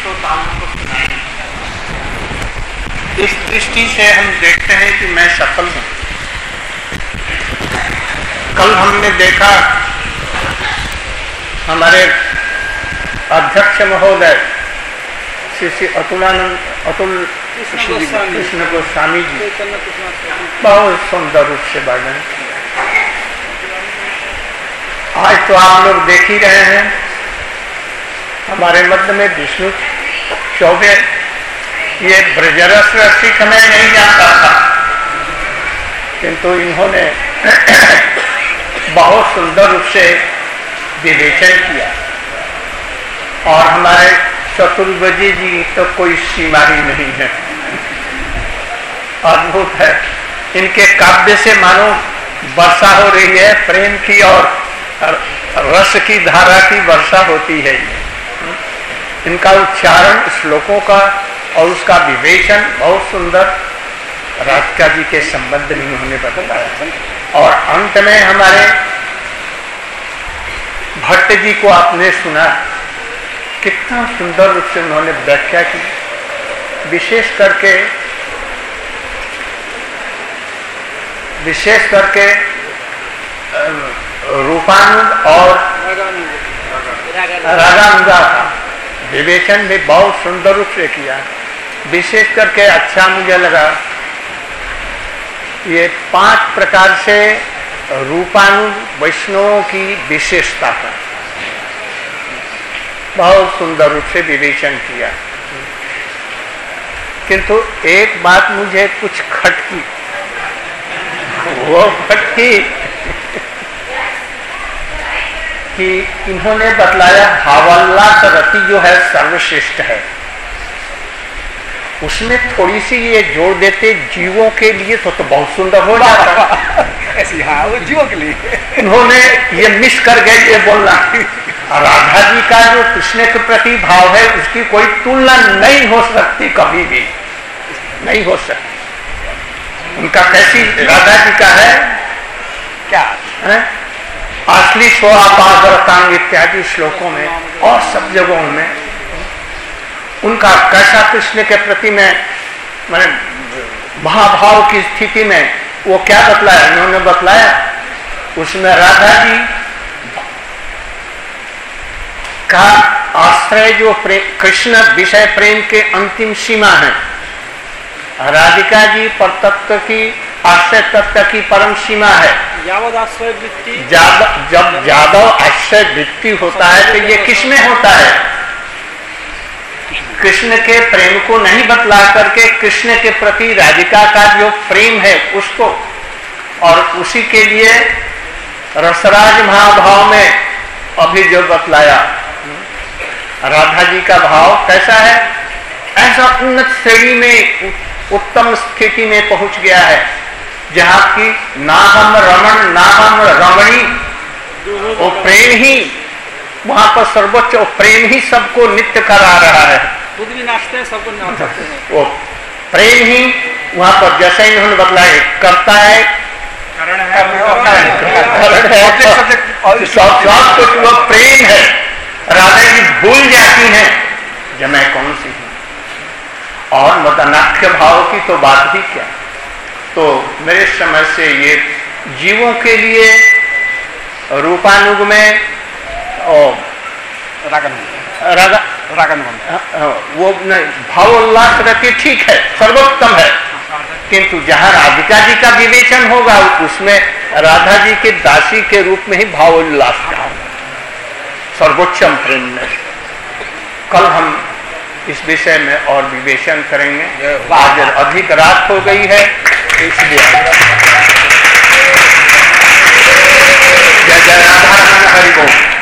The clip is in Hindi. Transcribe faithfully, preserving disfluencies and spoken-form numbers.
श्रोताओं को सुनाएं। इस दृष्टि से हम देखते हैं कि मैं सफल हूं। कल हमने देखा हमारे अध्यक्ष महोदय श्री श्री अतुलानंद अतुल कृष्ण गोस्वामी जी बहुत सुंदर रूप से वर्णन किया। आज तो आप लोग देख ही रहे हैं हमारे मध्य में विष्णु चौबे, ये ब्रजरस रसिक मैं नहीं जानता था, किंतु इन्होंने बहुत सुंदर रूप से विवेचन किया। और हमारे चतुर्भुजी जी तो कोई सीमा ही नहीं है, अद्भुत है। इनके काव्य से मानो वर्षा हो रही है, प्रेम की और रस की धारा की वर्षा होती है। इनका उच्चारण श्लोकों का और उसका विवेचन बहुत सुंदर राधिका जी के संबंध में उन्होंने बताया। और अंत में हमारे भट्ट जी को आपने सुना, कितना सुंदर रूप से उन्होंने व्याख्या की। विशेष करके विशेष करके रूपानुग और रागानुगा का विवेचन भी बहुत सुंदर रूप से किया। विशेष करके अच्छा मुझे लगा ये पांच प्रकार से रूपानुग वैष्णवों की विशेषता का बहुत सुंदर रूप से विवेचन किया। किंतु एक बात मुझे कुछ खटकी, वो खटकी कि इन्होंने बतलाया भावल्लास रति जो है सर्वश्रेष्ठ है, उसमें थोड़ी सी ये जोड़ देते जीवों के लिए तो, तो बहुत सुंदर हो जाता। ऐसी हाँ वो जीवों के लिए इन्होंने ये मिस कर गए ये बोलना। राधा जी का जो कृष्ण के प्रति भाव है उसकी कोई तुलना नहीं हो सकती, कभी भी नहीं हो सकती। उनका कैसी राधा जी का है क्या है? असली स्वापादरतांग इत्यादि श्लोकों में और सब जगहों में उनका कैसा कृष्ण के प्रति में मैंने महाभाव की स्थिति में वो क्या बतलाया, उन्होंने बतलाया उसमें राधा जी का आश्रय जो कृष्ण विषय प्रेम के अंतिम सीमा है, राधिका जी पर तत्व की आश्रय तत्व की परम सीमा है। यावद आश्रय वृत्ति जब ज्यादा आश्रय वृत्ति होता है तो ये किसमें होता है? कृष्ण के प्रेम को नहीं बतला करके कृष्ण के प्रति राधिका का जो प्रेम है उसको, और उसी के लिए रसराज महाभाव में अभी जो बतलाया राधा जी का भाव कैसा है, ऐसा उन्नत श्रेणी में उत्तम स्थिति में पहुंच गया है जहां की ना हम रमण ना हम रमणी, वो प्रेम ही वहां पर सर्वोच्च, प्रेम ही सबको नित्य करा रहा है। खुद भी नाचते हैं, सबको नाचते हैं। वो प्रेम ही वहां पर जैसे ही उन्होंने बतलाया करता है, करण है, करण है, सब कुछ वो प्रेम है। राधा जी भूल जाती हैं जब मैं कौन सी हूं, और मदनाख्य भाव की तो बात ही क्या। तो मेरे समझ से ये जीवों के लिए रूपानुग में और रागानुग रागा रागानुग वो भावोल्लास रहती ठीक है, सर्वोत्तम है, किंतु जहां राधिका जी का विवेचन होगा उसमें राधा जी के दासी के रूप में ही भावोल्लास का सर्वोच्चम प्रेम में। कल हम इस विषय में और विवेचन करेंगे। आज अधिक रात हो गई है इसलिए जय जय राधा हरि बोल।